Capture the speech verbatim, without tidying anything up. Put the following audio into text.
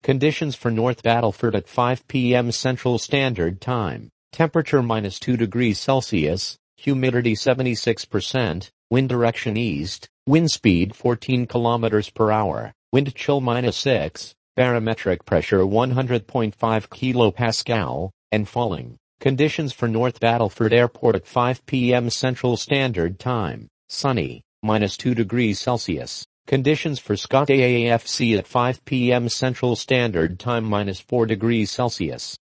Conditions for North Battleford at five p m Central Standard Time. Temperature minus two degrees Celsius, humidity seventy-six percent, wind direction east, wind speed fourteen kilometers per hour, wind chill minus six, barometric pressure one hundred point five kilopascal, and falling. Conditions for North Battleford Airport at five p m Central Standard Time. Sunny, minus two degrees Celsius. Conditions for Scott A A F C at five p m Central Standard Time minus four degrees Celsius.